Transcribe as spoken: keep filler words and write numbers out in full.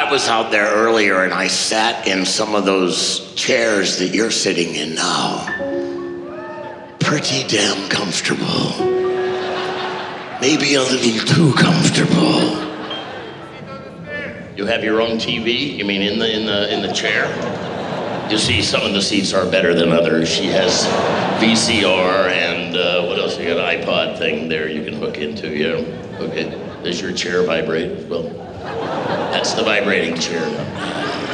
I was out there earlier and I sat in some of those chairs that you're sitting in now. Pretty damn comfortable. Maybe a little too comfortable. You have your own T V? You mean in the in the in the chair? You see, some of the seats are better than others. She has V C R and uh, what else? You got an iPod thing there you can hook into. Yeah. Okay. Does your chair vibrate? Well, that's the vibrating chair.